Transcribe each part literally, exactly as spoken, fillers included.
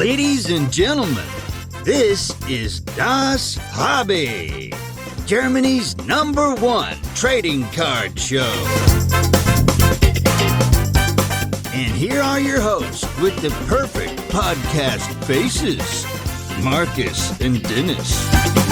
Ladies and gentlemen, this is Das Hobby, Germany's number one trading card show. And here are your hosts with the perfect podcast faces, Marcus and Dennis.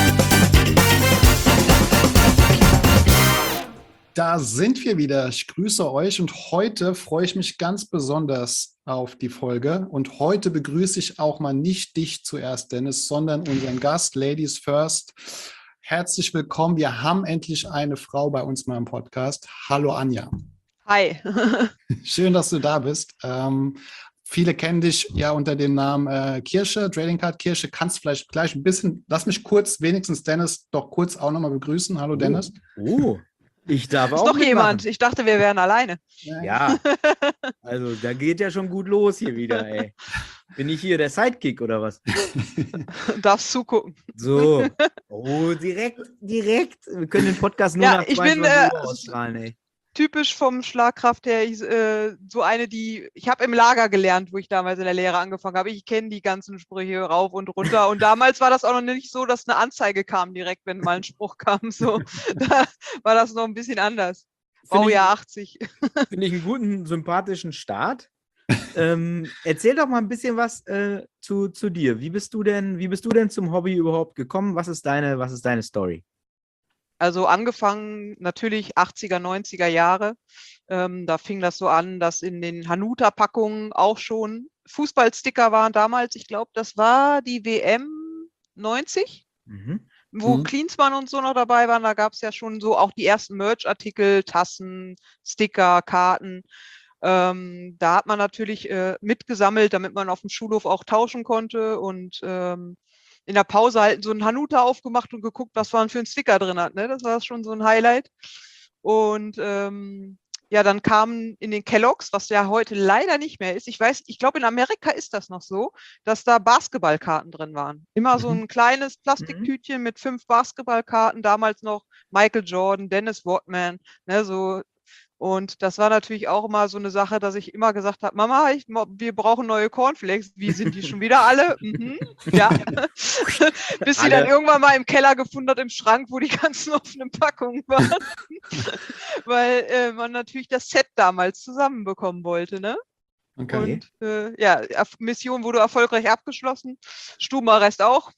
Da sind wir wieder. Ich grüße euch und heute freue ich mich ganz besonders auf die Folge. Und heute begrüße ich auch mal nicht dich zuerst, Dennis, sondern unseren Gast, Ladies First. Herzlich willkommen. Wir haben endlich eine Frau bei uns mal im Podcast. Hallo Anja. Hi. Schön, dass du da bist. Ähm, viele kennen dich ja unter dem Namen äh, Kirsche, Trading Card Kirsche. Kannst vielleicht gleich ein bisschen, lass mich kurz, wenigstens Dennis, doch kurz auch nochmal begrüßen. Hallo Dennis. Oh. oh. Ich darf ist auch doch mitmachen. jemand. Ich dachte, wir wären alleine. Ja, also da geht ja schon gut los hier wieder, ey. Bin ich hier der Sidekick oder was? Darfst zugucken. So. Oh, direkt, direkt. Wir können den Podcast nur ja, nach ich zweiundzwanzig bin, äh, Uhr ausstrahlen, ey. Typisch vom Schlagkraft her, ich, äh, so eine, die, ich habe im Lager gelernt, wo ich damals in der Lehre angefangen habe. Ich kenne die ganzen Sprüche rauf und runter. Und damals war das auch noch nicht so, dass eine Anzeige kam direkt, wenn mal ein Spruch kam. So, da war das noch ein bisschen anders. Baujahr achtzig. Finde ich einen guten, sympathischen Start. ähm, erzähl doch mal ein bisschen was äh, zu, zu dir. Wie bist du denn, wie bist du denn zum Hobby überhaupt gekommen? Was ist deine, was ist deine Story? Also angefangen natürlich achtziger, neunziger Jahre. Ähm, da fing das so an, dass in den Hanuta-Packungen auch schon Fußballsticker waren damals. Ich glaube, das war die W M neunzig, mhm. wo mhm. Klinsmann und so noch dabei waren. Da gab es ja schon so auch die ersten Merch-Artikel, Tassen, Sticker, Karten. Ähm, da hat man natürlich äh, mitgesammelt, damit man auf dem Schulhof auch tauschen konnte und ähm, in der Pause halt so einen Hanuta aufgemacht und geguckt, was man für einen Sticker drin hat. Ne? Das war schon so ein Highlight. Und ähm, ja, dann kamen in den Kellogg's, was ja heute leider nicht mehr ist. Ich weiß, ich glaube, in Amerika ist das noch so, dass da Basketballkarten drin waren. Immer mhm. so ein kleines Plastiktütchen mhm. mit fünf Basketballkarten. Damals noch Michael Jordan, Dennis Rodman, ne, so. Und das war natürlich auch immer so eine Sache, dass ich immer gesagt habe, Mama, ich, wir brauchen neue Cornflakes. Wie sind die schon wieder alle? Mhm, ja. Bis sie dann irgendwann mal im Keller gefunden hat, im Schrank, wo die ganzen offenen Packungen waren. Weil äh, man natürlich das Set damals zusammenbekommen wollte, ne? Okay. Und äh, ja, Mission wurde erfolgreich abgeschlossen. Stubenarrest auch.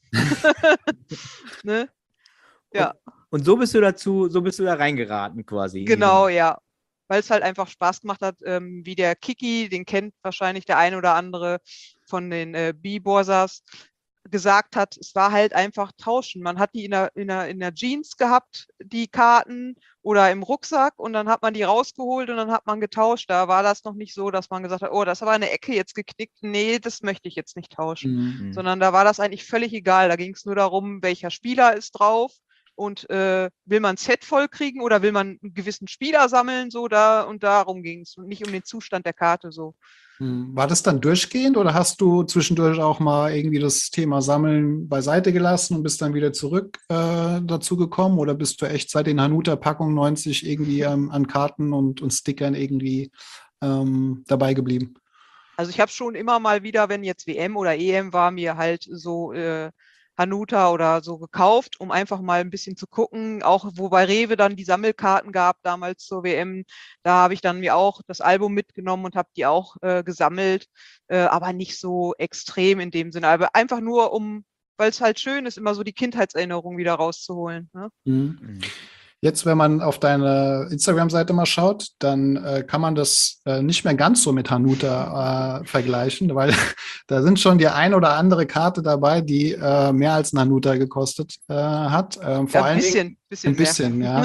Ne? Ja. Und, und so bist du dazu, so bist du da reingeraten quasi. Genau, ja. Weil es halt einfach Spaß gemacht hat, ähm, wie der Kiki, den kennt wahrscheinlich der eine oder andere von den äh, B-Borsas, gesagt hat, es war halt einfach tauschen. Man hat die in der, in, der, in der Jeans gehabt, die Karten, oder im Rucksack, und dann hat man die rausgeholt und dann hat man getauscht. Da war das noch nicht so, dass man gesagt hat, oh, das ist aber eine Ecke jetzt geknickt. Nee, das möchte ich jetzt nicht tauschen. Mhm. Sondern da war das eigentlich völlig egal. Da ging es nur darum, welcher Spieler ist drauf. Und äh, will man ein Set voll kriegen oder will man einen gewissen Spieler sammeln, so da, und darum ging es und nicht um den Zustand der Karte so. War das dann durchgehend oder hast du zwischendurch auch mal irgendwie das Thema Sammeln beiseite gelassen und bist dann wieder zurück äh, dazu gekommen, oder bist du echt seit den Hanuta-Packungen neunzig irgendwie ähm, an Karten und, und Stickern irgendwie ähm, dabei geblieben? Also ich habe schon immer mal wieder, wenn jetzt W M oder E M war, mir halt so äh, Hanuta oder so gekauft, um einfach mal ein bisschen zu gucken, auch wo bei Rewe dann die Sammelkarten gab, damals zur W M, da habe ich dann mir auch das Album mitgenommen und habe die auch äh, gesammelt, äh, aber nicht so extrem in dem Sinne, aber einfach nur, um, weil es halt schön ist, immer so die Kindheitserinnerung wieder rauszuholen. Ne? Mhm. Jetzt, wenn man auf deine Instagram-Seite mal schaut, dann äh, kann man das äh, nicht mehr ganz so mit Hanuta äh, vergleichen, weil da sind schon die ein oder andere Karte dabei, die äh, mehr als ein Hanuta gekostet äh, hat. Ähm, vor ja, ein allen bisschen, Dingen, bisschen ein bisschen, ja.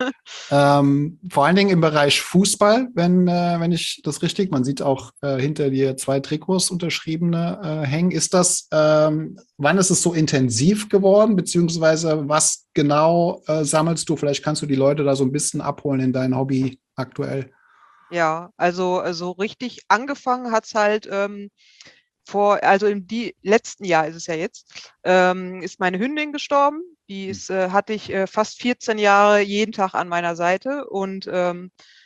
ähm, vor allen Dingen im Bereich Fußball, wenn, äh, wenn ich das richtig, man sieht auch äh, hinter dir zwei Trikots unterschriebene äh, hängen. Ist das, ähm, wann ist es so intensiv geworden, beziehungsweise was genau äh, sammelst du? Vielleicht kannst du die Leute da so ein bisschen abholen in dein Hobby aktuell. Ja, also, also richtig angefangen hat es halt ähm, vor, also im die, letzten Jahr ist es ja jetzt, ähm, ist meine Hündin gestorben. Die ist, äh, hatte ich äh, fast vierzehn Jahre jeden Tag an meiner Seite und ähm,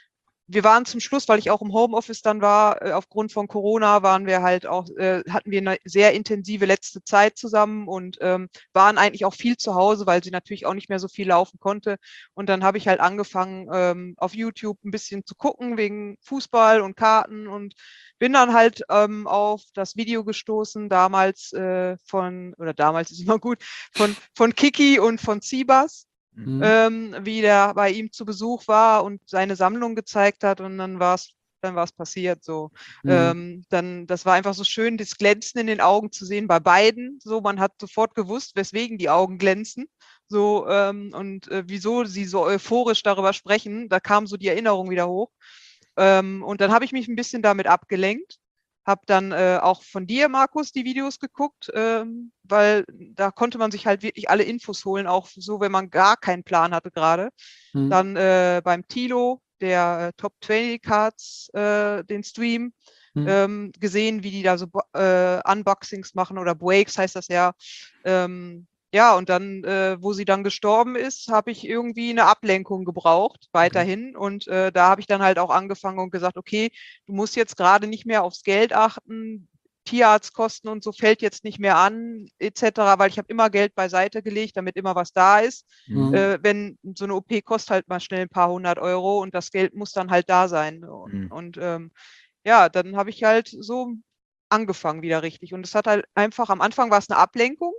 wir waren zum Schluss, weil ich auch im Homeoffice dann war, äh, aufgrund von Corona waren wir halt auch, äh, hatten wir eine sehr intensive letzte Zeit zusammen und ähm, waren eigentlich auch viel zu Hause, weil sie natürlich auch nicht mehr so viel laufen konnte. Und dann habe ich halt angefangen, ähm, auf YouTube ein bisschen zu gucken wegen Fußball und Karten und bin dann halt ähm, auf das Video gestoßen, damals äh, von, oder damals ist immer gut, von, von Kiki und von Zibas. Mhm. Ähm, wie der bei ihm zu Besuch war und seine Sammlung gezeigt hat und dann war es dann war es passiert so. Mhm. Ähm, dann, das war einfach so schön, das Glänzen in den Augen zu sehen bei beiden. So, man hat sofort gewusst, weswegen die Augen glänzen. So, ähm, und äh, wieso sie so euphorisch darüber sprechen. Da kam so die Erinnerung wieder hoch. Ähm, und dann habe ich mich ein bisschen damit abgelenkt. Habe dann äh, auch von dir, Markus, die Videos geguckt, ähm, weil da konnte man sich halt wirklich alle Infos holen, auch so, wenn man gar keinen Plan hatte gerade. Mhm. Dann äh, beim Tilo, der äh, Top zwanzig Cards, äh, den Stream, Mhm. ähm, gesehen, wie die da so äh, Unboxings machen oder Breaks heißt das ja. Ähm, ja, und dann, äh, wo sie dann gestorben ist, habe ich irgendwie eine Ablenkung gebraucht, weiterhin. Okay. Und äh, da habe ich dann halt auch angefangen und gesagt, okay, du musst jetzt gerade nicht mehr aufs Geld achten, Tierarztkosten und so fällt jetzt nicht mehr an, et cetera, weil ich habe immer Geld beiseite gelegt, damit immer was da ist. Mhm. Äh, wenn so eine O P kostet halt mal schnell ein paar hundert Euro und das Geld muss dann halt da sein. Und, Mhm. und ähm, ja, dann habe ich halt so angefangen wieder richtig. Und es hat halt einfach, am Anfang war es eine Ablenkung.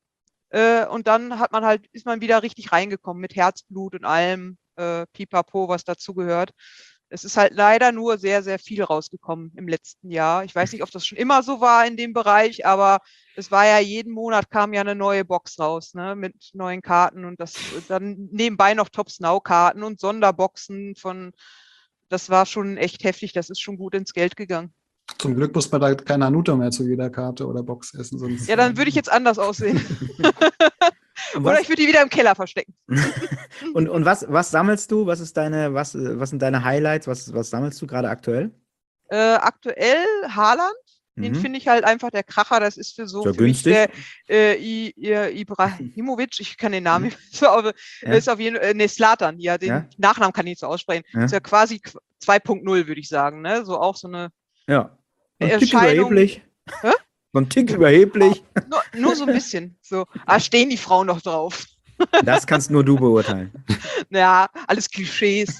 Äh, und dann hat man halt, ist man wieder richtig reingekommen mit Herzblut und allem, äh, Pipapo, was dazugehört. Es ist halt leider nur sehr, sehr viel rausgekommen im letzten Jahr. Ich weiß nicht, ob das schon immer so war in dem Bereich, aber es war ja, jeden Monat kam ja eine neue Box raus, ne, mit neuen Karten und das dann nebenbei noch Top-Snow-Karten und Sonderboxen von, das war schon echt heftig, das ist schon gut ins Geld gegangen. Zum Glück muss man da kein Hanuta mehr zu jeder Karte oder Box essen. Sonst, ja, dann würde ich jetzt anders aussehen. Oder ich würde die wieder im Keller verstecken. und und was, was sammelst du? Was ist deine, was, was sind deine Highlights? Was, was sammelst du gerade aktuell? Äh, aktuell Haaland. Den Mhm. finde ich halt einfach der Kracher. Das ist für so, so für mich günstig. der äh, I, I, Ibrahimovic, ich kann den Namen nicht so, aber Ja. ist auf jeden Fall, äh, ne, Slatan, ja, den Ja. Nachnamen kann ich nicht so aussprechen. Ja. Ist ja quasi zwei Punkt null, würde ich sagen, ne? So auch so eine Ja. Ein Tick Erscheinung. überheblich. Hä? So ein Tick überheblich. Nur, nur so ein bisschen. So, ah, stehen die Frauen noch drauf. Das kannst nur du beurteilen. Ja, alles Klischees.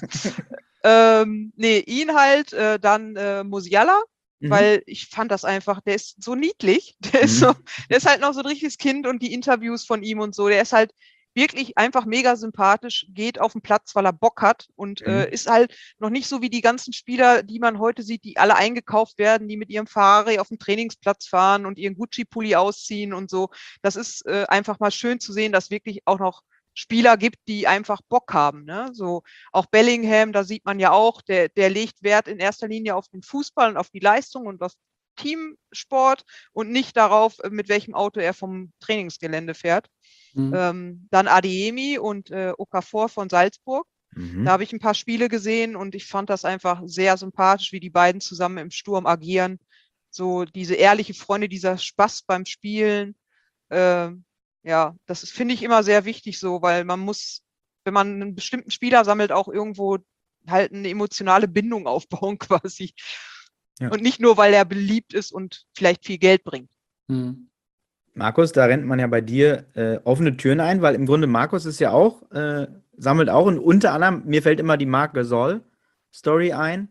ähm, nee, ihn halt, äh, dann äh, Musiala, Mhm. weil ich fand das einfach, der ist so niedlich. Der ist Mhm. so, der ist halt noch so ein richtiges Kind und die Interviews von ihm und so, der ist halt wirklich einfach mega sympathisch, geht auf den Platz, weil er Bock hat und Mhm. äh, ist halt noch nicht so wie die ganzen Spieler, die man heute sieht, die alle eingekauft werden, die mit ihrem Ferrari auf den Trainingsplatz fahren und ihren Gucci-Pulli ausziehen und so. Das ist äh, einfach mal schön zu sehen, dass wirklich auch noch Spieler gibt, die einfach Bock haben. Ne? So auch Bellingham, da sieht man ja auch, der, der legt Wert in erster Linie auf den Fußball und auf die Leistung und auf Teamsport und nicht darauf, mit welchem Auto er vom Trainingsgelände fährt. Mhm. Ähm, dann Adeyemi und äh, Okafor von Salzburg. Mhm. Da habe ich ein paar Spiele gesehen und ich fand das einfach sehr sympathisch, wie die beiden zusammen im Sturm agieren. So diese ehrliche Freunde, dieser Spaß beim Spielen. Ähm, ja, das ist, finde ich, immer sehr wichtig so, weil man muss, wenn man einen bestimmten Spieler sammelt, auch irgendwo halt eine emotionale Bindung aufbauen quasi. Ja. Und nicht nur, weil er beliebt ist und vielleicht viel Geld bringt. Mhm. Markus, da rennt man ja bei dir äh, offene Türen ein, weil im Grunde Markus ist ja auch, äh, sammelt auch und unter anderem, mir fällt immer die Marc Gasol-Story ein,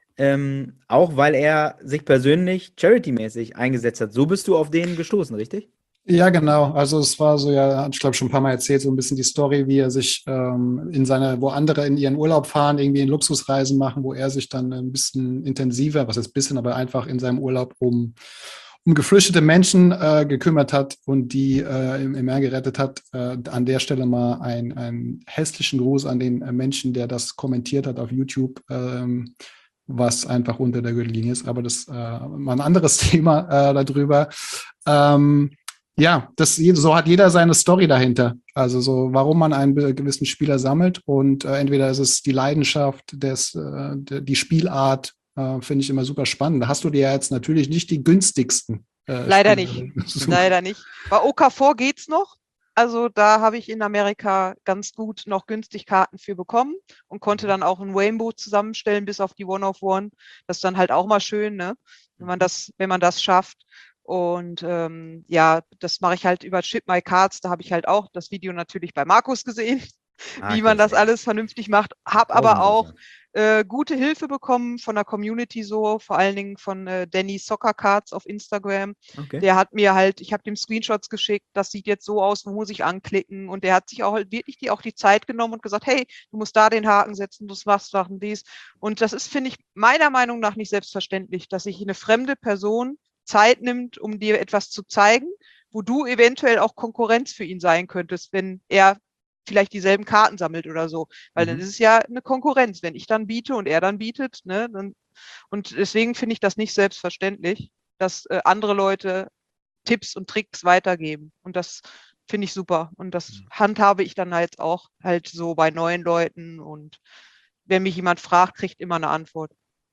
ähm, auch weil er sich persönlich charity-mäßig eingesetzt hat. So bist du auf den gestoßen, richtig? Ja, genau. Also es war so, ja, ich glaube schon ein paar Mal erzählt, so ein bisschen die Story, wie er sich ähm, in seine, wo andere in ihren Urlaub fahren, irgendwie in Luxusreisen machen, wo er sich dann ein bisschen intensiver, was ist ein bisschen, aber einfach in seinem Urlaub um, um geflüchtete Menschen äh, gekümmert hat und die äh, im, im Meer gerettet hat. Äh, an der Stelle mal ein, einen hässlichen Gruß an den äh, Menschen, der das kommentiert hat auf YouTube, ähm, was einfach unter der Gürtellinie ist. Aber das äh, mal ein anderes Thema äh, darüber. Ähm, Ja, das, so hat jeder seine Story dahinter. Also so, warum man einen gewissen Spieler sammelt und äh, entweder ist es die Leidenschaft, des, äh, die Spielart, äh, finde ich immer super spannend. Da hast du dir ja jetzt natürlich nicht die günstigsten. Äh, Leider Spieler nicht. gesucht. Leider nicht. Bei Okafor geht's noch. Also da habe ich in Amerika ganz gut noch günstig Karten für bekommen und konnte dann auch ein Rainbow zusammenstellen bis auf die One of One. Das ist dann halt auch mal schön, ne? Wenn man das, wenn man das schafft. Und ähm, ja, das mache ich halt über Ship My Cards. Da habe ich halt auch das Video natürlich bei Markus gesehen, wie man das ey. alles vernünftig macht. Hab aber auch äh, gute Hilfe bekommen von der Community so, vor allen Dingen von äh, Danny Soccer Cards auf Instagram. Okay. Der hat mir halt, ich habe dem Screenshots geschickt, das sieht jetzt so aus, wo muss ich anklicken? Und der hat sich auch halt wirklich die, auch die Zeit genommen und gesagt, hey, du musst da den Haken setzen, du machst Sachen dies. Und das ist, finde ich, meiner Meinung nach nicht selbstverständlich, dass sich eine fremde Person Zeit nimmt, um dir etwas zu zeigen, wo du eventuell auch Konkurrenz für ihn sein könntest, wenn er vielleicht dieselben Karten sammelt oder so. Weil mhm. dann ist es ja eine Konkurrenz, wenn ich dann biete und er dann bietet. Ne, dann, und deswegen finde ich das nicht selbstverständlich, dass äh, andere Leute Tipps und Tricks weitergeben. Und das finde ich super. Und das mhm. handhabe ich dann halt auch halt so bei neuen Leuten. Und wenn mich jemand fragt, kriegt immer eine Antwort.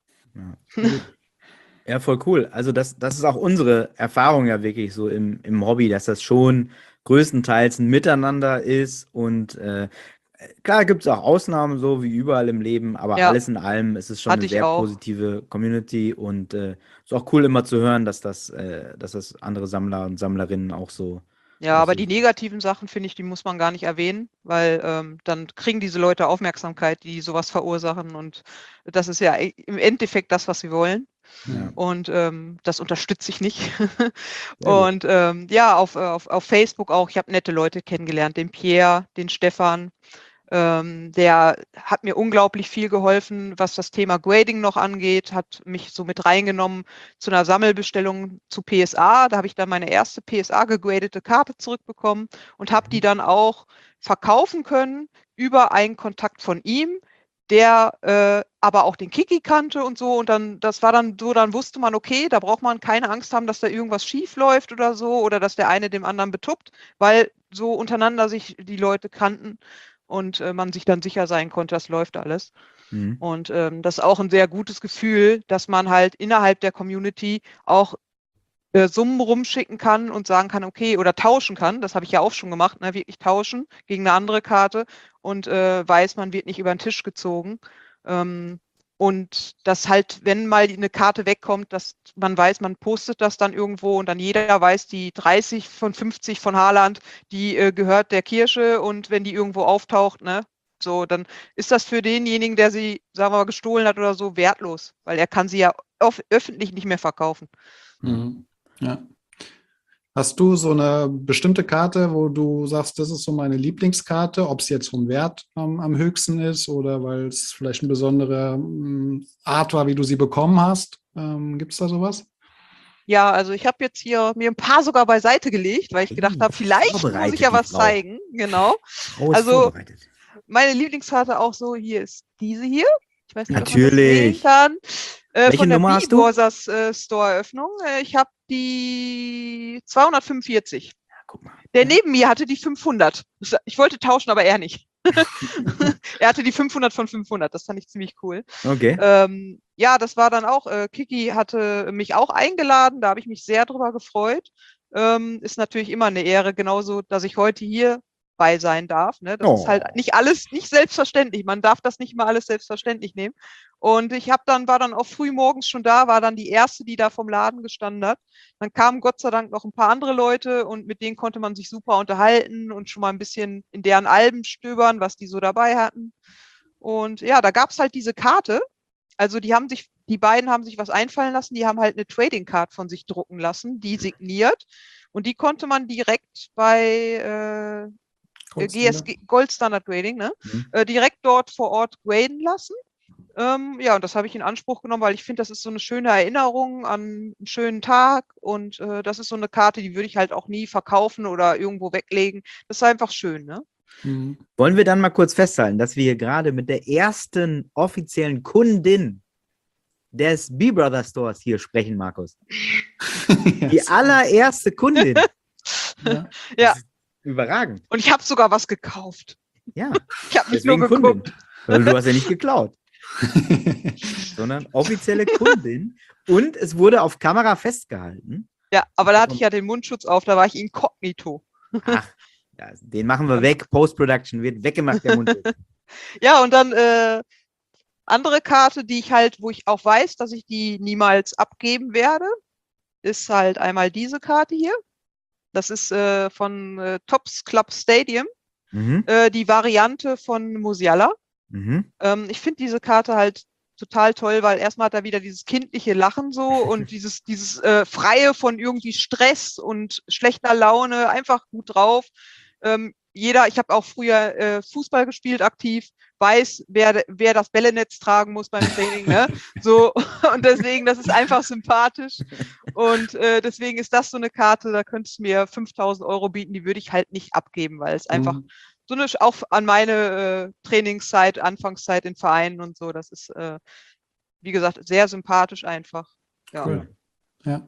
Ja. Ja, voll cool. Also das, das ist auch unsere Erfahrung ja wirklich so im, im Hobby, dass das schon größtenteils ein Miteinander ist und äh, klar gibt es auch Ausnahmen, so wie überall im Leben, aber Ja. alles in allem ist es schon Hatte eine ich sehr auch. positive Community und äh, ist auch cool immer zu hören, dass das, äh, dass das andere Sammler und Sammlerinnen auch so. Ja, auch aber so die sehen. negativen Sachen, finde ich, die muss man gar nicht erwähnen, weil ähm, dann kriegen diese Leute Aufmerksamkeit, die sowas verursachen und das ist ja im Endeffekt das, was sie wollen. Ja. Und ähm, das unterstütze ich nicht. Sehr gut. Und ähm, ja, auf, auf, auf Facebook auch. Ich habe nette Leute kennengelernt, den Pierre, den Stefan. Ähm, der hat mir unglaublich viel geholfen, was das Thema Grading noch angeht, hat mich so mit reingenommen zu einer Sammelbestellung zu P S A. Da habe ich dann meine erste P S A gegradete Karte zurückbekommen und habe die dann auch verkaufen können über einen Kontakt von ihm, der äh, aber auch den Kiki kannte und so. Und dann, das war dann so, dann wusste man, okay, da braucht man keine Angst haben, dass da irgendwas schief läuft oder so oder dass der eine dem anderen betuppt, weil so untereinander sich die Leute kannten und äh, man sich dann sicher sein konnte, das läuft alles. Mhm. Und ähm, das ist auch ein sehr gutes Gefühl, dass man halt innerhalb der Community auch äh, Summen rumschicken kann und sagen kann, okay, oder tauschen kann, das habe ich ja auch schon gemacht, ne, wirklich tauschen gegen eine andere Karte und äh, weiß, man wird nicht über den Tisch gezogen. Ähm, und dass halt, wenn mal eine Karte wegkommt, dass man weiß, man postet das dann irgendwo und dann jeder weiß, die dreißig von fünfzig von Haaland, die äh, gehört der Kirche und wenn die irgendwo auftaucht, ne, so, dann ist das für denjenigen, der sie, sagen wir mal, gestohlen hat oder so, wertlos, weil er kann sie ja auf, öffentlich nicht mehr verkaufen. Mhm. Ja. Hast du so eine bestimmte Karte, wo du sagst, das ist so meine Lieblingskarte, ob es jetzt vom Wert ähm, am höchsten ist oder weil es vielleicht eine besondere ähm, Art war, wie du sie bekommen hast? Ähm, Gibt es da sowas? Ja, also ich habe jetzt hier mir ein paar sogar beiseite gelegt, weil ich gedacht habe, vielleicht muss ich ja was zeigen. Genau. Frau ist Also vorbereitet. meine Lieblingskarte auch so, hier ist diese hier. Ich weiß nicht, Natürlich. ob man das sehen kann. Äh, Welche von der Nummer hast du? B-Brothers äh, Store-Eröffnung. Äh, ich habe die zweihundertfünfundvierzig. Ja, guck mal. Der neben mir hatte die fünfhundert. Ich wollte tauschen, aber er nicht. Er hatte die fünfhundert von fünfhundert. Das fand ich ziemlich cool. Okay. Ähm, ja, das war dann auch, äh, Kiki hatte mich auch eingeladen. Da habe ich mich sehr drüber gefreut. Ähm, ist natürlich immer eine Ehre, genauso, dass ich heute hier bei sein darf. Ne? Das Oh. ist halt nicht alles, nicht selbstverständlich. Man darf das nicht mal alles selbstverständlich nehmen. Und ich habe dann, war dann auch früh morgens schon da, war dann die erste, die da vom Laden gestanden hat. Dann kamen Gott sei Dank noch ein paar andere Leute und mit denen konnte man sich super unterhalten und schon mal ein bisschen in deren Alben stöbern, was die so dabei hatten. Und ja, da gab es halt diese Karte. Also die haben sich, die beiden haben sich was einfallen lassen, die haben halt eine Trading Card von sich drucken lassen, die signiert. Und die konnte man direkt bei äh, G S G, Gold Standard Grading, ne? Mhm. Äh, direkt dort vor Ort graden lassen. Ähm, ja, und das habe ich in Anspruch genommen, weil ich finde, das ist so eine schöne Erinnerung an einen schönen Tag und äh, das ist so eine Karte, die würde ich halt auch nie verkaufen oder irgendwo weglegen. Das ist einfach schön, ne? Mhm. Wollen wir dann mal kurz festhalten, dass wir hier gerade mit der ersten offiziellen Kundin des B-Brothers Stores hier sprechen, Markus? Die allererste Kundin. Ja. Ja. Überragend. Und ich habe sogar was gekauft. Ja. Ich habe nicht nur Deswegen geguckt. Kundin. Weil du hast ja nicht geklaut, sondern offizielle Kundin. Und es wurde auf Kamera festgehalten. Ja, aber da hatte ich ja den Mundschutz auf, da war ich inkognito. Ach, Ja, den machen wir weg. Post-Production wird weggemacht, der Mund. Ja, und dann äh, andere Karte, die ich halt, wo ich auch weiß, dass ich die niemals abgeben werde, ist halt einmal diese Karte hier. Das ist äh, von äh, Topps Club Stadium, Mhm. äh, die Variante von Musiala. Mhm. Ähm, ich finde diese Karte halt total toll, weil erstmal hat er wieder dieses kindliche Lachen so und dieses, dieses äh, Freie von irgendwie Stress und schlechter Laune, einfach gut drauf. Ähm, jeder, ich habe auch früher äh, Fußball gespielt, aktiv, weiß, wer, wer das Bällennetz tragen muss beim Training, ne? So, und deswegen, das ist einfach sympathisch. Und äh, deswegen ist das so eine Karte, da könntest du mir fünftausend Euro bieten, die würde ich halt nicht abgeben, weil es einfach Mhm. so eine, auch an meine äh, Trainingszeit, Anfangszeit in Vereinen und so, das ist, äh, wie gesagt, sehr sympathisch einfach. Ja. Cool. Ja.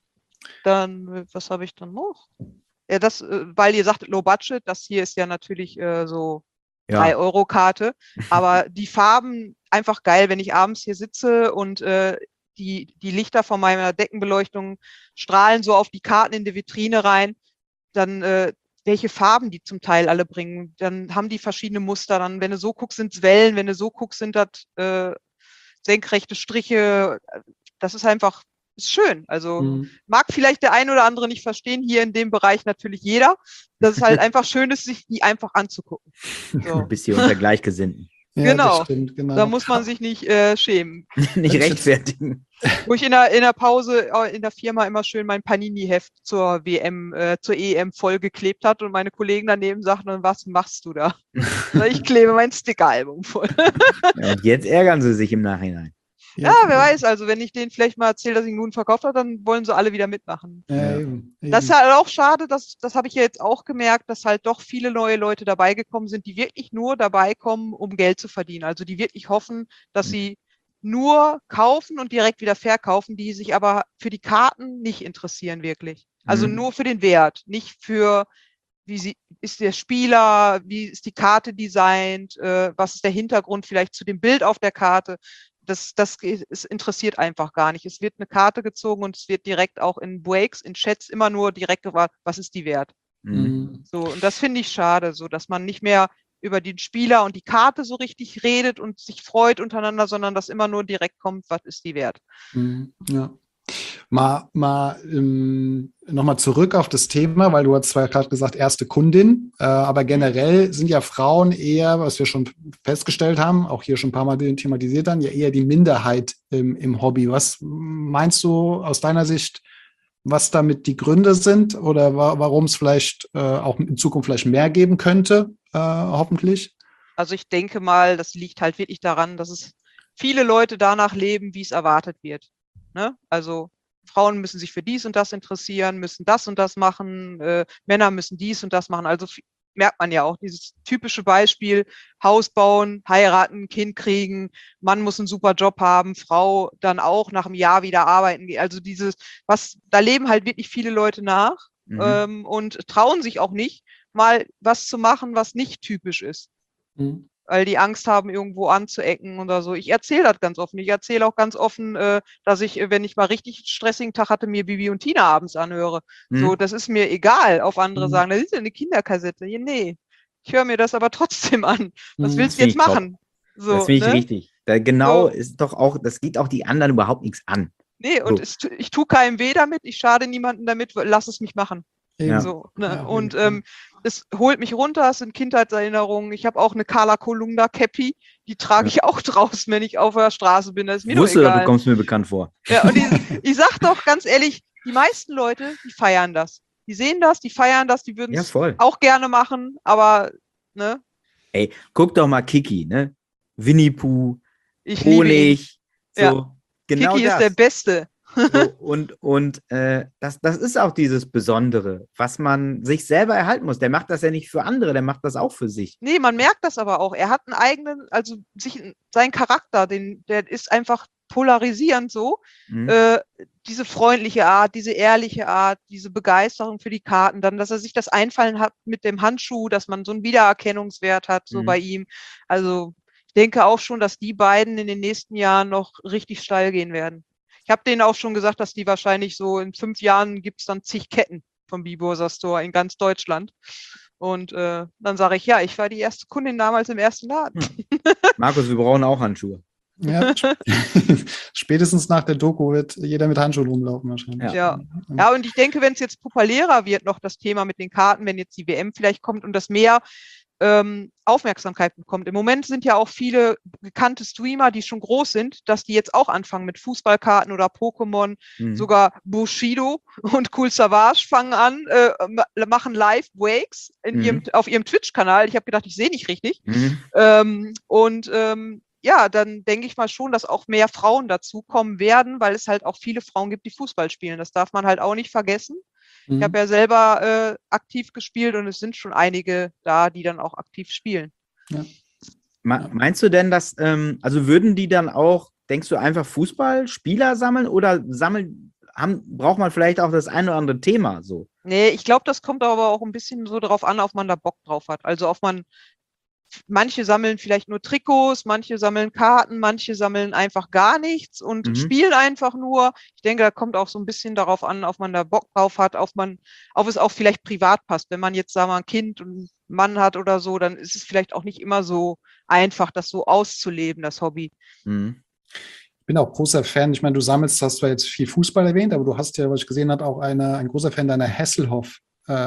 Dann, äh, was habe ich dann noch? Ja, das, äh, weil ihr sagt Low Budget, das hier ist ja natürlich äh, so Ja. drei Euro Karte, aber die Farben einfach geil, wenn ich abends hier sitze und äh, die, die Lichter von meiner Deckenbeleuchtung strahlen so auf die Karten in die Vitrine rein, dann äh, welche Farben die zum Teil alle bringen, dann haben die verschiedene Muster, dann wenn du so guckst, sind es Wellen, wenn du so guckst, sind das äh, senkrechte Striche, das ist einfach ist schön. Also Mhm. mag vielleicht der ein oder andere nicht verstehen, hier in dem Bereich natürlich jeder. Das ist halt einfach schön ist, sich die einfach anzugucken. So. Bist hier unter Gleichgesinnten. Ja, das Genau. stimmt, genau. Da muss man sich nicht äh, schämen. Nicht Wenn ich jetzt- rechtfertigen. Wo ich in der, in der Pause äh, in der Firma immer schön mein Panini-Heft zur W M, äh, zur E M vollgeklebt hat und meine Kollegen daneben sagten, was machst du da? Sag, ich klebe mein Sticker-Album voll. Ja, und jetzt ärgern sie sich im Nachhinein. Ja, wer weiß, also wenn ich denen vielleicht mal erzähle, dass ich einen guten verkauft habe, dann wollen sie alle wieder mitmachen. Ja, Ja. eben, Das ist eben. halt auch schade, das, das habe ich ja jetzt auch gemerkt, dass halt doch viele neue Leute dabei gekommen sind, die wirklich nur dabei kommen, um Geld zu verdienen. Also die wirklich hoffen, dass Mhm. sie nur kaufen und direkt wieder verkaufen, die sich aber für die Karten nicht interessieren wirklich. Also Mhm. nur für den Wert, nicht für, wie sie, ist der Spieler, wie ist die Karte designt, äh, was ist der Hintergrund vielleicht zu dem Bild auf der Karte. Das, das ge- es interessiert einfach gar nicht. Es wird eine Karte gezogen und es wird direkt auch in Breaks, in Chats immer nur direkt gefragt, was ist die wert? Mhm. Mhm. So, und das finde ich schade, so dass man nicht mehr über den Spieler und die Karte so richtig redet und sich freut untereinander, sondern dass immer nur direkt kommt, was ist die wert? Mhm. Ja. Mal, mal ähm, nochmal zurück auf das Thema, weil du hast zwar gerade gesagt, erste Kundin, äh, aber generell sind ja Frauen eher, was wir schon festgestellt haben, auch hier schon ein paar Mal thematisiert haben, ja eher die Minderheit im, im Hobby. Was meinst du aus deiner Sicht, was damit die Gründe sind oder wa warum es vielleicht äh, auch in Zukunft vielleicht mehr geben könnte, äh, hoffentlich? Also ich denke mal, das liegt halt wirklich daran, dass es viele Leute danach leben, wie es erwartet wird. Ne? Also Frauen müssen sich für dies und das interessieren, müssen das und das machen, äh, Männer müssen dies und das machen. Also f- merkt man ja auch dieses typische Beispiel, Haus bauen, heiraten, Kind kriegen, Mann muss einen super Job haben, Frau dann auch nach einem Jahr wieder arbeiten gehen. Also dieses, was, da leben halt wirklich viele Leute nach Mhm. ähm, und trauen sich auch nicht, mal was zu machen, was nicht typisch ist, Mhm. weil die Angst haben, irgendwo anzuecken oder so. Ich erzähle das ganz offen. Ich erzähle auch ganz offen, äh, dass ich, äh, wenn ich mal richtig einen stressigen Tag hatte, mir Bibi und Tina abends anhöre. Mhm. So, das ist mir egal. Auf andere Mhm. sagen, das ist ja eine Kinderkassette. Ja, nee, ich höre mir das aber trotzdem an. Was Mhm. willst du Das jetzt find ich top. machen? So, Das finde ich ne? richtig. Da genau So. ist doch auch, das geht auch die anderen überhaupt nichts an. Nee, und So. es, tu- ich tue keinem weh damit, ich schade niemandem damit, lass es mich machen. Eben. So, ne? Ja, auf und jeden Fall. ähm, es holt mich runter, es sind Kindheitserinnerungen. Ich habe auch eine Carla Kolumna Cappy, die trage Ja. ich auch draußen, wenn ich auf der Straße bin. Das ist mir Ich doch wusste doch, du egal. kommst mir bekannt vor. Ja, und ich, ich sag doch ganz ehrlich, die meisten Leute, die feiern das. Die sehen das, die feiern das, die würden Ja, es voll. auch gerne machen, aber ne, Ey, guck doch mal Kiki, ne? Winnie Pooh, ich liebe ihn. Honig, so, Ja. genau Kiki das. ist der Beste. So, und und äh, das, das ist auch dieses Besondere, was man sich selber erhalten muss. Der macht das ja nicht für andere, der macht das auch für sich. Nee, man merkt das aber auch. Er hat einen eigenen, also sich, sein Charakter, den, der ist einfach polarisierend so. Mhm. Äh, diese freundliche Art, diese ehrliche Art, diese Begeisterung für die Karten, dann, dass er sich das einfallen hat mit dem Handschuh, dass man so einen Wiedererkennungswert hat, so Mhm. bei ihm. Also ich denke auch schon, dass die beiden in den nächsten Jahren noch richtig steil gehen werden. Ich habe denen auch schon gesagt, dass die wahrscheinlich so in fünf Jahren gibt es dann zig Ketten vom Bibursa Store in ganz Deutschland. Und äh, dann sage ich, ja, ich war die erste Kundin damals im ersten Laden. Ja. Markus, wir brauchen auch Handschuhe. Ja, spätestens nach der Doku wird jeder mit Handschuhen rumlaufen wahrscheinlich. Ja, ja, und ich denke, wenn es jetzt populärer wird, noch das Thema mit den Karten, wenn jetzt die W M vielleicht kommt und das mehr ähm, Aufmerksamkeit bekommt. Im Moment sind ja auch viele bekannte Streamer, die schon groß sind, dass die jetzt auch anfangen mit Fußballkarten oder Pokémon, mhm. sogar Bushido und Cool Savage fangen an, äh, machen Live-Wakes in mhm. ihrem, auf ihrem Twitch-Kanal. Ich habe gedacht, ich sehe nicht richtig. Mhm. Ähm, und ähm, ja, dann denke ich mal schon, dass auch mehr Frauen dazukommen werden, weil es halt auch viele Frauen gibt, die Fußball spielen. Das darf man halt auch nicht vergessen. Mhm. Ich habe ja selber äh, aktiv gespielt und es sind schon einige da, die dann auch aktiv spielen. Ja. Meinst du denn, dass, ähm, also würden die dann auch, denkst du, einfach Fußballspieler sammeln oder sammeln, haben, braucht man vielleicht auch das ein oder andere Thema so? Nee, ich glaube, das kommt aber auch ein bisschen so darauf an, ob man da Bock drauf hat. Also ob man Manche sammeln vielleicht nur Trikots, manche sammeln Karten, manche sammeln einfach gar nichts und mhm. spielen einfach nur. Ich denke, da kommt auch so ein bisschen darauf an, ob man da Bock drauf hat, ob man, ob es auch vielleicht privat passt. Wenn man jetzt, sagen wir mal, ein Kind und einen Mann hat oder so, dann ist es vielleicht auch nicht immer so einfach, das so auszuleben, das Hobby. Mhm. Ich bin auch großer Fan. Ich meine, du sammelst, hast zwar jetzt viel Fußball erwähnt, aber du hast ja, was ich gesehen habe, auch eine, ein großer Fan deiner Hasselhoff.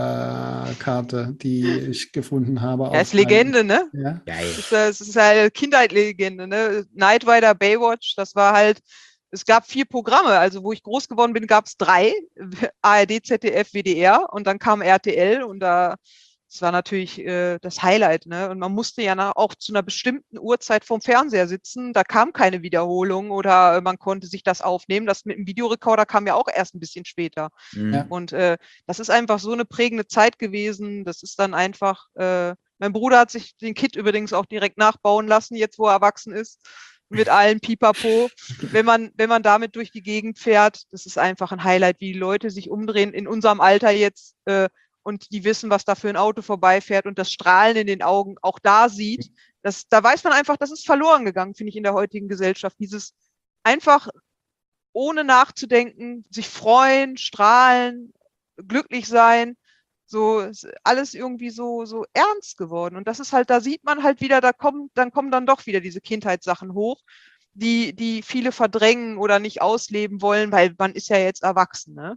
Äh, Karte, die ich gefunden habe. Ja, ist Legende, ne? Ja. Das ist, das ist halt Kindheitslegende, ne? Knight Rider, Baywatch, das war halt, es gab vier Programme, also wo ich groß geworden bin, gab es drei, A R D, Z D F, W D R und dann kam R T L und da, das war natürlich äh, das Highlight, ne? Und man musste ja nach, auch zu einer bestimmten Uhrzeit vorm Fernseher sitzen, da kam keine Wiederholung oder äh, man konnte sich das aufnehmen. Das mit dem Videorekorder kam ja auch erst ein bisschen später. Ja. Und äh, das ist einfach so eine prägende Zeit gewesen. Das ist dann einfach, äh, mein Bruder hat sich den Kit übrigens auch direkt nachbauen lassen, jetzt wo er erwachsen ist, mit allen Pipapo. Wenn man, wenn man damit durch die Gegend fährt, das ist einfach ein Highlight, wie die Leute sich umdrehen in unserem Alter jetzt, äh, und die wissen, was da für ein Auto vorbeifährt und das Strahlen in den Augen auch da sieht, das, da weiß man einfach, das ist verloren gegangen, finde ich, in der heutigen Gesellschaft. Dieses einfach ohne nachzudenken, sich freuen, strahlen, glücklich sein, so alles irgendwie so, so ernst geworden. Und das ist halt, da sieht man halt wieder, da kommen, dann kommen dann doch wieder diese Kindheitssachen hoch, die, die viele verdrängen oder nicht ausleben wollen, weil man ist ja jetzt erwachsen, ne?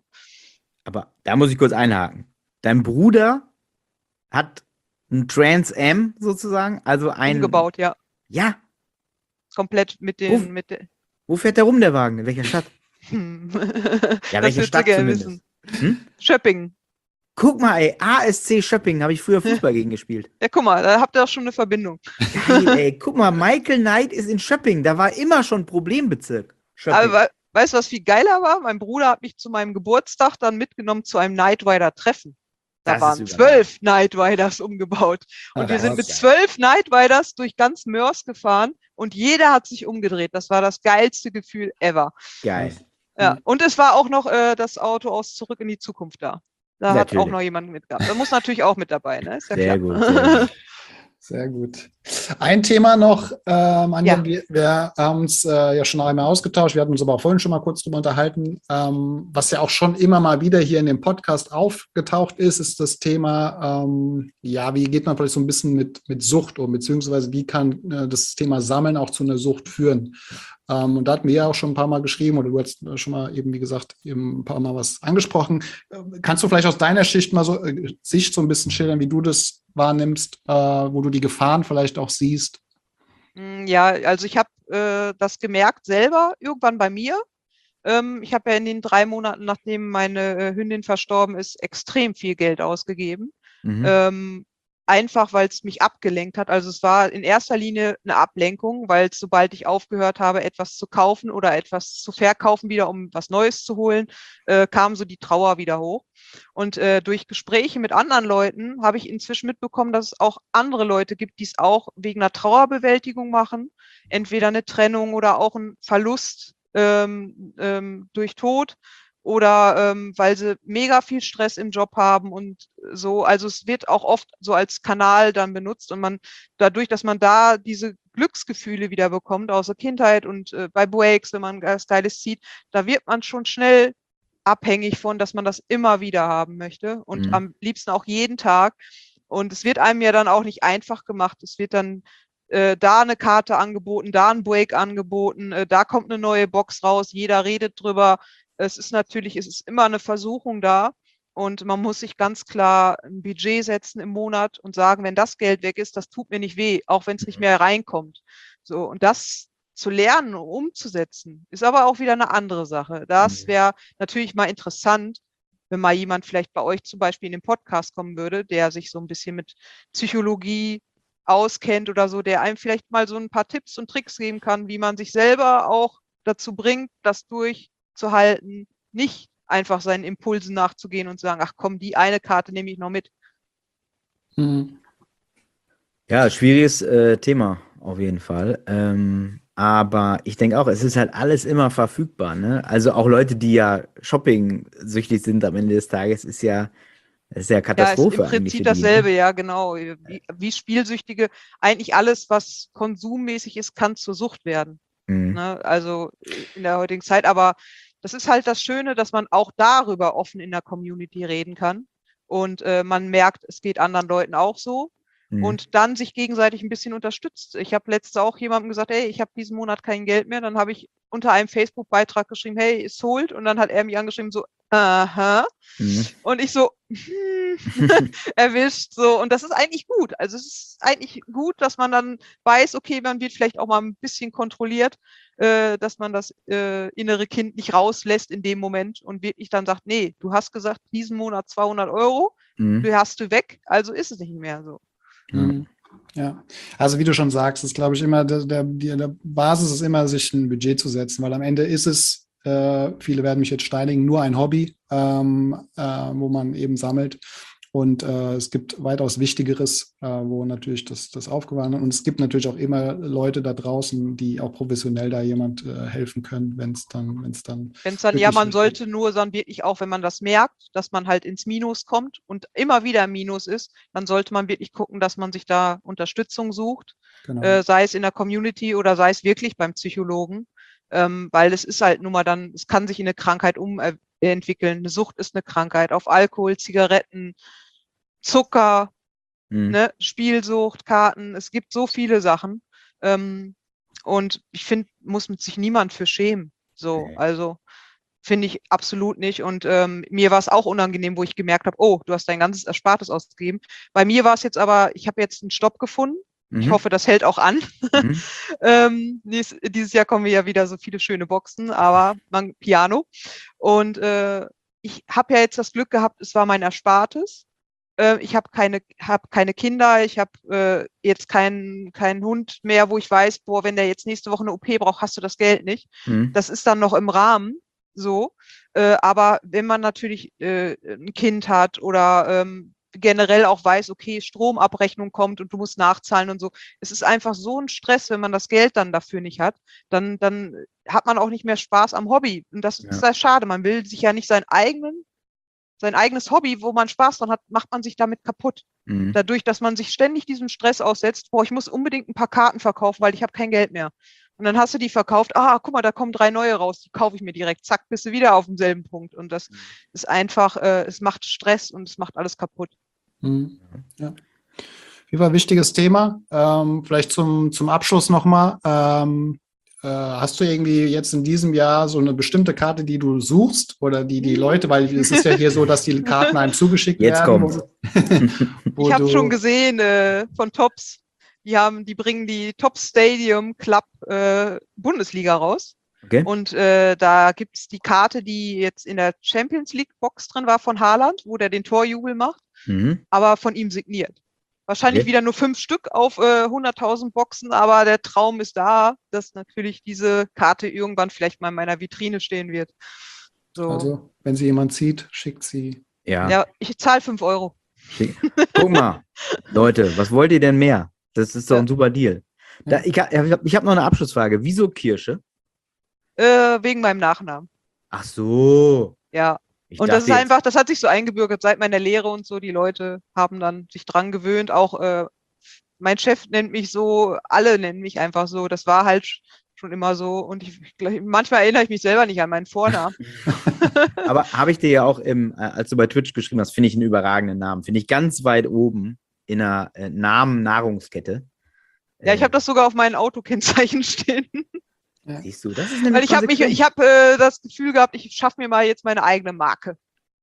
Aber da muss ich kurz einhaken. Dein Bruder hat ein Trans Am sozusagen, also ein... Umgebaut, ja. Ja. Komplett mit den... Wo, mit den wo fährt der rum, der Wagen? In welcher Stadt? Hm. Ja, welche Stadt zumindest? Hm? Schöppingen. Guck mal, ey, A S C Schöppingen, habe ich früher Fußball gegen gespielt. Ja, guck mal, da habt ihr auch schon eine Verbindung. Geil, ey, guck mal, Michael Knight ist in Schöppingen, da war immer schon Problembezirk. Schöppingen. Aber weißt du, was viel geiler war? Mein Bruder hat mich zu meinem Geburtstag dann mitgenommen zu einem Knight Rider Treffen. Da Das waren zwölf Knight Riders umgebaut. Und Ach, wir sind was mit geil. zwölf Knight Riders durch ganz Mörs gefahren und jeder hat sich umgedreht. Das war das geilste Gefühl ever. Geil. Ja. Und es war auch noch äh, das Auto aus Zurück in die Zukunft da. Da hat Natürlich. auch noch jemand mitgehabt. Da muss natürlich auch mit dabei, ne? Ist ja Sehr klar. gut, sehr gut. Sehr gut. Ein Thema noch, ähm, Anja, Ja. wir, wir haben uns äh, ja schon einmal ausgetauscht, wir hatten uns aber auch vorhin schon mal kurz drüber unterhalten, ähm, was ja auch schon immer mal wieder hier in dem Podcast aufgetaucht ist, ist das Thema, ähm, ja, wie geht man vielleicht so ein bisschen mit, mit Sucht um, beziehungsweise wie kann äh, das Thema Sammeln auch zu einer Sucht führen? Ähm, und da hatten wir ja auch schon ein paar Mal geschrieben, oder du hast schon mal eben, wie gesagt, eben ein paar Mal was angesprochen. Äh, kannst du vielleicht aus deiner Schicht mal so, äh, Sicht so ein bisschen schildern, wie du das wahrnimmst, äh, wo du die Gefahren vielleicht auch siehst? Ja, also ich habe äh, das gemerkt selber irgendwann bei mir. Ähm, ich habe ja in den drei Monaten, nachdem meine äh, Hündin verstorben ist, extrem viel Geld ausgegeben. Mhm. Ähm, einfach, weil es mich abgelenkt hat. Also es war in erster Linie eine Ablenkung, weil sobald ich aufgehört habe, etwas zu kaufen oder etwas zu verkaufen wieder, um was Neues zu holen, äh, kam so die Trauer wieder hoch. Und äh, durch Gespräche mit anderen Leuten habe ich inzwischen mitbekommen, dass es auch andere Leute gibt, die es auch wegen einer Trauerbewältigung machen. Entweder eine Trennung oder auch ein Verlust ähm, ähm, durch Tod. Oder ähm, weil sie mega viel Stress im Job haben und so. Also es wird auch oft so als Kanal dann benutzt und man dadurch, dass man da diese Glücksgefühle wieder bekommt aus der Kindheit und äh, bei Breaks, wenn man ein Stylist sieht, da wird man schon schnell abhängig von, dass man das immer wieder haben möchte und Mhm. am liebsten auch jeden Tag. Und es wird einem ja dann auch nicht einfach gemacht. Es wird dann äh, da eine Karte angeboten, da ein Break angeboten, äh, da kommt eine neue Box raus, jeder redet drüber. Es ist natürlich, es ist immer eine Versuchung da. Und man muss sich ganz klar ein Budget setzen im Monat und sagen, wenn das Geld weg ist, das tut mir nicht weh, auch wenn es nicht mehr reinkommt. So, und das zu lernen, umzusetzen, ist aber auch wieder eine andere Sache. Das wäre natürlich mal interessant, wenn mal jemand vielleicht bei euch zum Beispiel in den Podcast kommen würde, der sich so ein bisschen mit Psychologie auskennt oder so, der einem vielleicht mal so ein paar Tipps und Tricks geben kann, wie man sich selber auch dazu bringt, das durchzuhalten, nicht einfach seinen Impulsen nachzugehen und sagen, ach komm, die eine Karte nehme ich noch mit. Mhm. Ja, schwieriges äh, Thema auf jeden Fall. Ähm, aber ich denke auch, es ist halt alles immer verfügbar. Ne? Also auch Leute, die ja shopping-süchtig sind am Ende des Tages, ist ja, ist ja Katastrophe. Ja, ist im eigentlich Prinzip für die, dasselbe, ne? ja, genau. Wie, wie Spielsüchtige, eigentlich alles, was konsummäßig ist, kann zur Sucht werden. Mhm. Ne? Also in der heutigen Zeit. Aber das ist halt das Schöne, dass man auch darüber offen in der Community reden kann. Und äh, man merkt, es geht anderen Leuten auch so. Mhm. Und dann sich gegenseitig ein bisschen unterstützt. Ich habe letztes auch jemandem gesagt, hey, ich habe diesen Monat kein Geld mehr. Dann habe ich unter einem Facebook-Beitrag geschrieben, hey, es holt. Und dann hat er mich angeschrieben, so, aha. Mhm. Und ich so, hm, erwischt, so. Und das ist eigentlich gut. Also es ist eigentlich gut, dass man dann weiß, okay, man wird vielleicht auch mal ein bisschen kontrolliert, äh, dass man das äh, innere Kind nicht rauslässt in dem Moment und wirklich dann sagt, nee, du hast gesagt, diesen Monat zweihundert Euro, Mhm. du hast du weg, also ist es nicht mehr so. Mhm. Ja, also wie du schon sagst, ist, glaube ich, immer der, der, die, der Basis ist immer, sich ein Budget zu setzen, weil am Ende ist es, äh, viele werden mich jetzt steinigen, nur ein Hobby, ähm, äh, wo man eben sammelt. Und äh, es gibt weitaus Wichtigeres, äh, wo natürlich das, das aufgewandt wird. Und es gibt natürlich auch immer Leute da draußen, die auch professionell da jemand äh, helfen können, wenn es dann, wenn es dann. Wenn es dann, ja, man sollte nur dann wirklich auch, wenn man das merkt, dass man halt ins Minus kommt und immer wieder im Minus ist, dann sollte man wirklich gucken, dass man sich da Unterstützung sucht, Genau. äh, sei es in der Community oder sei es wirklich beim Psychologen, ähm, weil es ist halt nun mal dann, es kann sich in eine Krankheit umentwickeln. Eine Sucht ist eine Krankheit auf Alkohol, Zigaretten, Zucker, Mhm. ne, Spielsucht, Karten, es gibt so viele Sachen. Ähm, und ich finde, muss mit sich niemand für schämen. So, Nee. also finde ich absolut nicht. Und ähm, mir war es auch unangenehm, wo ich gemerkt habe, oh, du hast dein ganzes Erspartes ausgegeben. Bei mir war es jetzt aber, ich habe jetzt einen Stopp gefunden. Ich Mhm. hoffe, das hält auch an. Mhm. ähm, dies, dieses Jahr kommen ja wieder so viele schöne Boxen, aber man, Piano. Und äh, ich habe ja jetzt das Glück gehabt, es war mein Erspartes. Äh, ich habe keine, hab keine Kinder, ich habe äh, jetzt keinen keinen Hund mehr, wo ich weiß, boah, wenn der jetzt nächste Woche eine O P braucht, hast du das Geld nicht. Mhm. Das ist dann noch im Rahmen, so. Äh, aber wenn man natürlich äh, ein Kind hat oder ähm, generell auch weiß, okay, Stromabrechnung kommt und du musst nachzahlen und so. Es ist einfach so ein Stress, wenn man das Geld dann dafür nicht hat, dann, dann hat man auch nicht mehr Spaß am Hobby. Und das Ja. ist sehr schade. Man will sich ja nicht seinen eigenen, sein eigenes Hobby, wo man Spaß dran hat, macht man sich damit kaputt. Mhm. Dadurch, dass man sich ständig diesem Stress aussetzt, boah, ich muss unbedingt ein paar Karten verkaufen, weil ich habe kein Geld mehr. Und dann hast du die verkauft, ah, guck mal, da kommen drei neue raus, die kaufe ich mir direkt, zack, bist du wieder auf demselben Punkt. Und das ist einfach, äh, es macht Stress und es macht alles kaputt. Mhm. Ja. Wie war ein wichtiges Thema? Ähm, vielleicht zum, zum Abschluss nochmal. Ähm, äh, hast du irgendwie jetzt in diesem Jahr so eine bestimmte Karte, die du suchst oder die die Leute, weil es ist ja hier so, dass die Karten einem zugeschickt Jetzt werden. kommt's. Wo Ich habe du- schon gesehen äh, von Tops, die haben, die bringen die Top Stadium Club äh, Bundesliga raus. Okay. Und äh, da gibt's die Karte, die jetzt in der Champions League Box drin war von Haaland, wo der den Torjubel macht, Mhm. aber von ihm signiert. Wahrscheinlich Okay. wieder nur fünf Stück auf äh, hunderttausend Boxen, aber der Traum ist da, dass natürlich diese Karte irgendwann vielleicht mal in meiner Vitrine stehen wird. So. Also, wenn sie jemand zieht, schickt sie. Ja. Ja, ich zahle fünf Euro. Schick. Guck mal, Leute, was wollt ihr denn mehr? Das ist doch Ja. ein super Deal. Da, Ja. ich habe ich hab noch eine Abschlussfrage. Wieso Kirsche? Äh, wegen meinem Nachnamen. Ach so. Ja. Ich Und das dachte ist jetzt- einfach, das hat sich so eingebürgert seit meiner Lehre und so. Die Leute haben dann sich dran gewöhnt. Auch äh, mein Chef nennt mich so, alle nennen mich einfach so. Das war halt schon immer so. Und ich, ich glaub, manchmal erinnere ich mich selber nicht an meinen Vornamen. Aber habe ich dir ja auch, im, äh, als du bei Twitch geschrieben hast, finde ich einen überragenden Namen. Finde ich ganz weit oben in einer äh, Namen-Nahrungskette. Ja, ich habe das sogar auf meinen Autokennzeichen stehen. Ja. Siehst du, das ist nämlich Weil ich habe mich, konsequent. ich habe äh, das Gefühl gehabt, ich schaffe mir mal jetzt meine eigene Marke.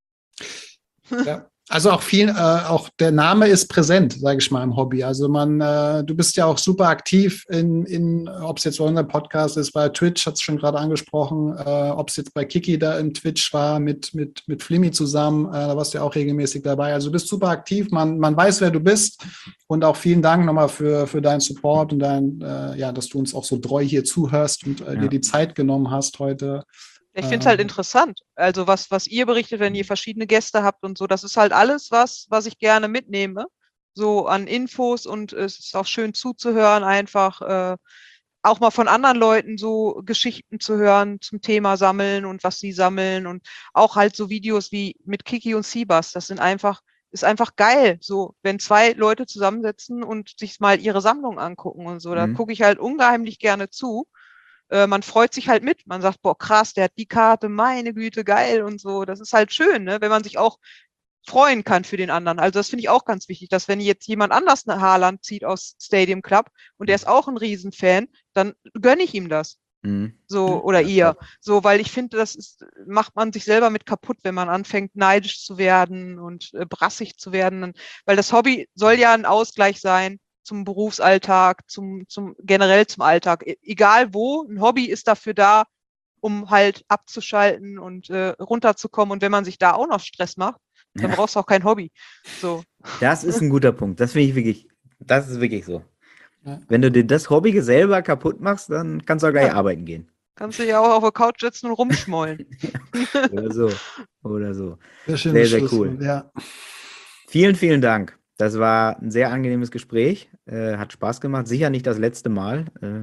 Ja. Also auch viel, äh, auch der Name ist präsent, sage ich mal, im Hobby. Also man, äh, du bist ja auch super aktiv in, in ob es jetzt bei unserem Podcast ist, bei Twitch, hat es schon gerade angesprochen, äh, ob es jetzt bei Kiki da im Twitch war, mit, mit, mit Flimmy zusammen, äh, da warst du ja auch regelmäßig dabei. Also du bist super aktiv, man, man weiß, wer du bist. Und auch vielen Dank nochmal für, für deinen Support und dein, äh, ja, dass du uns auch so treu hier zuhörst und äh, Ja. dir die Zeit genommen hast heute. Ich finde es halt Ähm. interessant. Also was, was ihr berichtet, wenn ihr verschiedene Gäste habt und so, das ist halt alles, was, was ich gerne mitnehme. So an Infos und es ist auch schön zuzuhören, einfach äh, auch mal von anderen Leuten so Geschichten zu hören zum Thema Sammeln und was sie sammeln und auch halt so Videos wie mit Kiki und Seabass. Das sind einfach, ist einfach geil. So, wenn zwei Leute zusammensetzen und sich mal ihre Sammlung angucken und so, da Mhm. gucke ich halt ungeheimlich gerne zu. Äh, man freut sich halt mit. Man sagt, boah, krass, der hat die Karte, meine Güte, geil und so. Das ist halt schön, ne? Wenn man sich auch freuen kann für den anderen. Also das finde ich auch ganz wichtig, dass wenn jetzt jemand anders eine Haaland zieht aus Stadium Club und der ist auch ein Riesenfan, dann gönne ich ihm das. Mhm. So, oder Ja, ihr. top. So, weil ich finde, das ist, macht man sich selber mit kaputt, wenn man anfängt, neidisch zu werden und äh, brassig zu werden. Weil das Hobby soll ja ein Ausgleich sein zum Berufsalltag, zum, zum, generell zum Alltag. E egal wo, ein Hobby ist dafür da, um halt abzuschalten und äh, runterzukommen. Und wenn man sich da auch noch Stress macht, dann Ja. brauchst du auch kein Hobby. So. Das ist ein guter Punkt. Das finde ich wirklich, das ist wirklich so. Ja. Wenn du dir das Hobby selber kaputt machst, dann kannst du auch gleich Ja. arbeiten gehen. Kannst du ja auch auf der Couch sitzen und rumschmollen. Oder so. Oder so. Sehr schön. Sehr, sehr cool. Ja. Vielen, vielen Dank. Das war ein sehr angenehmes Gespräch. Äh, hat Spaß gemacht. Sicher nicht das letzte Mal. Äh,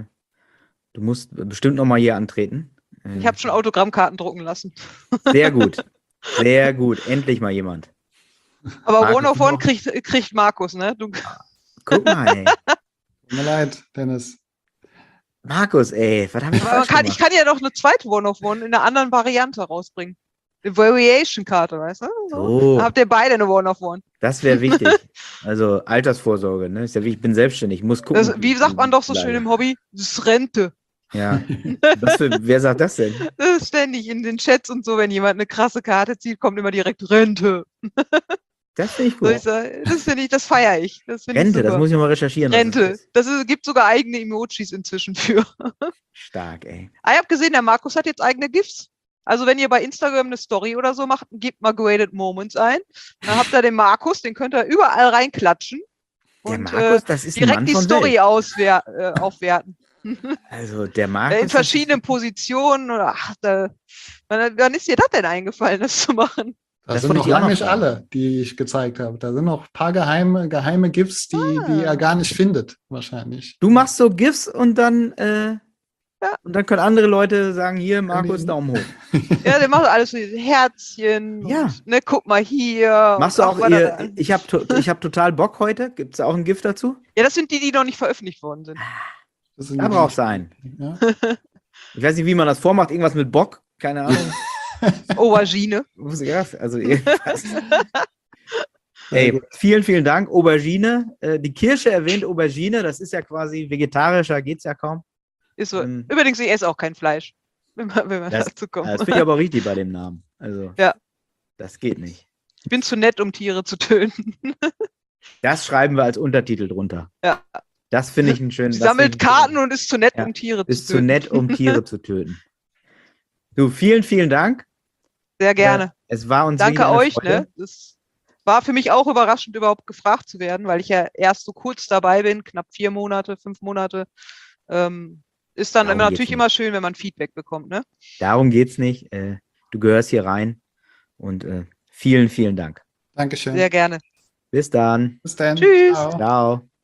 du musst bestimmt noch mal hier antreten. Äh, Ich habe schon Autogrammkarten drucken lassen. Sehr gut. Sehr gut. Endlich mal jemand. Aber Markus, One of One noch? kriegt, kriegt Markus, ne? Du, Guck mal, ey. Tut mir leid, Dennis. Markus, ey. Was hab ich aber man falsch kann, ich gemacht? kann ja noch eine zweite One of One in einer anderen Variante rausbringen. Eine Variation-Karte, weißt du? So. Dann habt ihr beide eine One of One. Das wäre wichtig. Also Altersvorsorge, ne? Ist ja wie, ich bin selbstständig, ich muss gucken. Das, wie sagt man doch so schön im Hobby? Das ist Rente. Ja. Was für, wer sagt das denn? Das ist ständig in den Chats und so, wenn jemand eine krasse Karte zieht, kommt immer direkt Rente. Das finde ich So, ich gut. sag, das finde ich, das feiere ich. Das finde ich Rente, super. das muss ich mal recherchieren. was Rente. das ist. Das ist, gibt sogar eigene Emojis inzwischen für. Stark, ey. Ah, ich habe gesehen, der Markus hat jetzt eigene GIFs. Also wenn ihr bei Instagram eine Story oder so macht, gebt mal Graded Moments ein. Dann habt ihr den Markus, den könnt ihr überall reinklatschen. Der Und Markus, äh, das ist ein Mann direkt die von Story Welt. auswer äh, aufwerten. Also der Äh, Markus. In verschiedenen Positionen. Oder, ach, da, wann, wann ist dir das denn eingefallen, das zu machen? Das, Das sind wollte noch ich auch lange noch nicht fragen. alle, die ich gezeigt habe. Da sind noch ein paar geheime, geheime GIFs, die, die Ah. er gar nicht findet, wahrscheinlich. Du machst so GIFs und dann, äh, Ja. und dann können andere Leute sagen, hier, Markus, die- Daumen hoch. Ja, der macht alles so diese Herzchen. Ja. Und, ne, guck mal hier. Machst und du ach, auch, was da- ihr, ich habe to, ich hab total Bock heute. Gibt es auch ein GIF dazu? Ja, das sind die, die noch nicht veröffentlicht worden sind. Das sind Da die- braucht es einen. Ja. Ich weiß nicht, wie man das vormacht. Irgendwas mit Bock? Keine Ahnung. Aubergine. Muss ich erst- Also irgendwas. Sehr Ey, gut. vielen, vielen Dank. Aubergine. Äh, die Kirsche erwähnt Aubergine. Das ist ja quasi vegetarischer, geht's ja kaum. Ist so. Ähm. Übrigens, ich esse auch kein Fleisch. Wenn man, wenn man Das- dazu kommt. Das finde ich aber auch richtig bei dem Namen. Also, Ja. das geht nicht. Ich bin zu nett, um Tiere zu töten. Das schreiben wir als Untertitel drunter. Ja. Das finde ich einen schönen. Sie das sammelt finde ich einen Karten schönen- und ist zu nett, Ja, um Tiere zu Ist zu töten. nett, um Tiere zu töten. Du, vielen, vielen Dank. Sehr gerne. Äh, es war uns Danke wirklich eine euch. Freude. Ne? Das war für mich auch überraschend, überhaupt gefragt zu werden, weil ich ja erst so kurz dabei bin, knapp vier Monate, fünf Monate. Ähm, ist dann Darum immer, geht's natürlich nicht. immer schön, wenn man Feedback bekommt. Ne? Darum geht's nicht. Äh, du gehörst hier rein. Und äh, vielen, vielen Dank. Dankeschön. Sehr gerne. Bis dann. Bis dann. Tschüss. Ciao. Ciao.